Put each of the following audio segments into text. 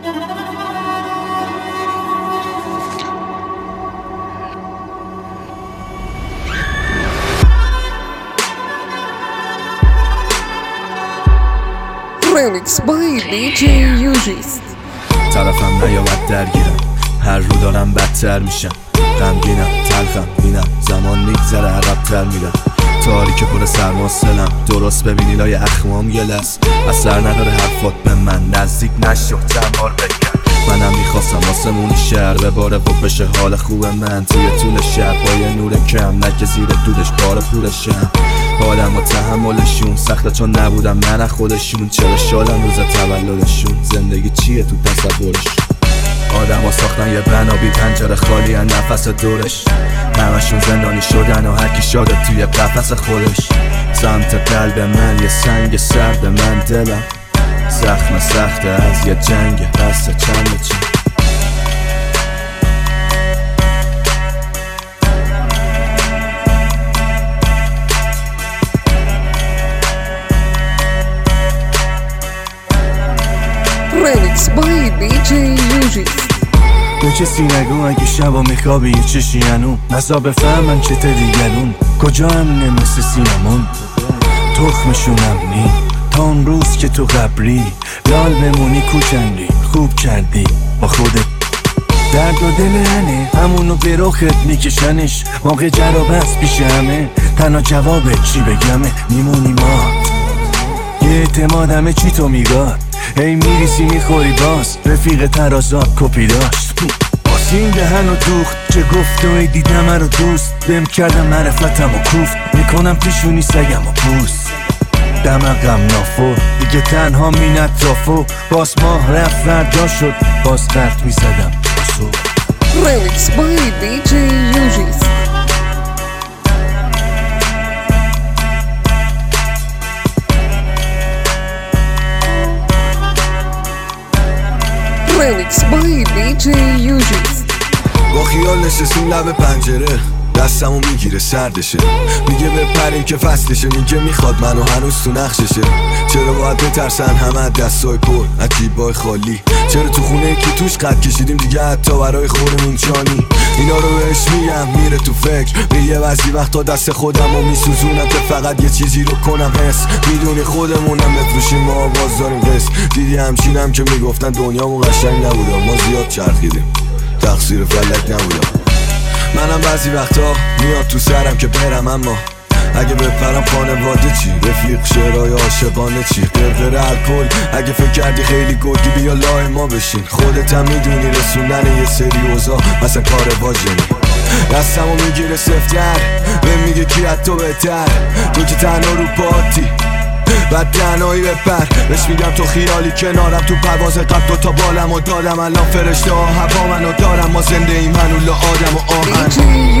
Remix by DJ Yujist. طرفم نیامد درگیرم، هر رو دارم بدتر میشم. غمگینم، تلخم، بینم زمان میگذره عقب‌تر میرم. تاریک پر سرماسلم، درست ببینی لای اخمام یه لس. اثر نداره حرفات به من، نزدیک نشو چند بار بگم. منم میخواستم آسمون شهر بباره و بشه حال خوب من. توی طول شب با یه نور کم، نه که زیر دودش بار پولشم. حالم و تحملشون سخته چون نبودم من خودشون. چرا شادم روز تولدشون، زندگی چیه تو تصورشون. آدم ها ساختن یه بنا بی پنجره خالی از نفس دورش. همشون زندانی شدن و هرکی شاده توی قفس خودش. سمت قلب من یه سنگ سرد، من دلم زخم سخته از یه جنگ دست چند چند. Remix by DJ Yujist. به کسی نگو اگه شبا میخوابی یه چشی هنو نزا بفهمن چه دیگرون کجا امنه مثل سینمون. تخمشونم نی تا اون روز که تو قبری لال بمونی کوچنگی خوب کردی با خودت. درد و دل هنه همونو به رخت میکشنش. موقع جراب هست پیش همه تنها جواب چی بگمه. میمونی مات یه اعتمادمه چی تو میگاد. هی میریسی میخوری باز رفیق ترازات کپی داشت. این دهن و دوخت چه گفت و ای دیدم رو دوست بهم کردم معرفتم و کوفت. میکنم پیشونی سگم و پوست. دمقم نافور دیگه تنها مینت رافو. باز ماه رفت فردا شد باز قرد میزدم بسو. Remix by DJ Yujist. Remix by DJ Yujist. با خیال نشستیم لب پنجره، دستمو میگیره سردشه. میگه بپریم که فصلشه، میگه میخواد منو هنوز تو نقششه. چرا باید بترسن همه دستای پر از جیبای خالی. چرا تو خونه که توش قد کشیدیم دیگه حتی برای خورمون چانی. اینا رو بهش میگم میره تو فکر، میگه بعضی وقتا دست خودمو میسوزونم که فقط یه چیزی رو کنم حس. میدونی خودمونم بفروشیم ما آواز داریم قص. دیدی همچینم که میگفتن دنیامون قشنگ نبوده، ما زیاد چرخیدیم تقصیر فلک نبودم. منم بعضی وقتا میاد تو سرم که برم، اما اگه بپرم خانواده چی؟ رفیق شعرهای عاشقانه چی؟ قرقر الکل اگه فکر کردی خیلی گرگی بیا لای ما بشین. خودت هم میدونی رسوندن یه سری اوضاع مثلا کار واجنی. دستمو میگیره سفتر بهم میگه کی از تو بهتر. تو که تنها رو پاتی بعد تنهایی بپر. بهش میگم تو خیالی کنارم تو پرواز قبل دوتا بالم و دادم. الان فرشته ها هوا منو دارم. ما زنده ایم هنولا آدم و آهن.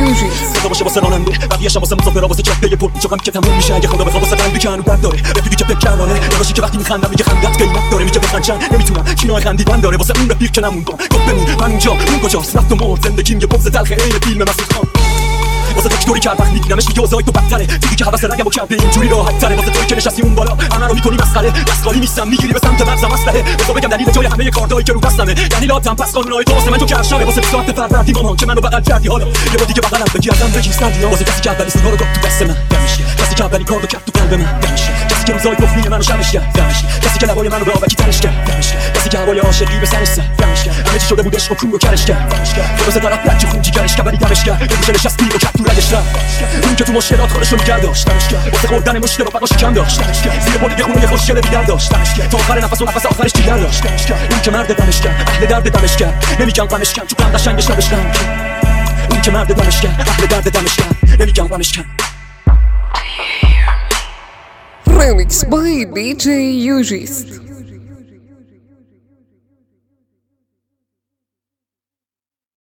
صدا باشه واسه راننده بقیه‌شم واسه مسافرها واسه جاده پر میچوام که تموم میشه. اگه خدا بخواد واسه قلبی که هنوز درد داره رفیقی که فکر کردانه داداشی که وقتی میخندم میگه خندت قیمت داره. میگه بخند نمیتونم چینای خندیدن داره. واسه اون رفیق که نموندم گفت بمون من اونجا اون کجاست رفت و مرد. زندگیم یه بغض تلخ عین فیلم مسعود خان. واسه دکتری که هر وقت میبینمش میگه اوضاعی تو بدتره. دیدی که حواس رگم و کرده اینجوری راحت تره. واسه توی که نشستی اون بالا همه رو میکنی مسخره. دستخالی نیستم میگیری به سمت مغزم اسلحه. بذار بگم دلیل جای همه کارتایی که رو دستمه. یعنی لاتم پس قانونای تو واسه من تو کرشمه. واسه 20 ساعت فروردین مامان که منو بغل کردی حالا یه بار دیگه بغلم بگی ازم بگی سندی. واسه کسی که اولین سیگارو گفت تو دست من دمشه. کسی که اولین کارو کرد تو قلب من دمشه. کسی که روزای گفت منو شمش کرد دمشه. کسی که لبای منو به آبکی ترش کرد دمشه. کسی که هوای عاشقی به سرش زد دمشه. همه چی شده بود عشق و کور و کرش کرد دمشه. واسه طرف رد خونجی کرش کرد ولی دمش کرد. گوشه نشستی و کرد تو رگش رفت. اون که تو مشکلات خودشو نگه داشت دمش کرد. واسه خوردن مشت و بقاش کم داشت دمش کرد. زیر پل خونه خوشگل دیگر داشت دمش کرد. تا آخر نفس و نفس آخرش دیگر داشت دمش کرد. اون که مرد دمش کرد اهل درد دمش کرد. نمیگم غمش کرد تو غم قشنگش نبشتم. اون که مرد دمش کرد اهل درد دمش کرد. نمیگم غمش کرد. Remix by DJ Yujist.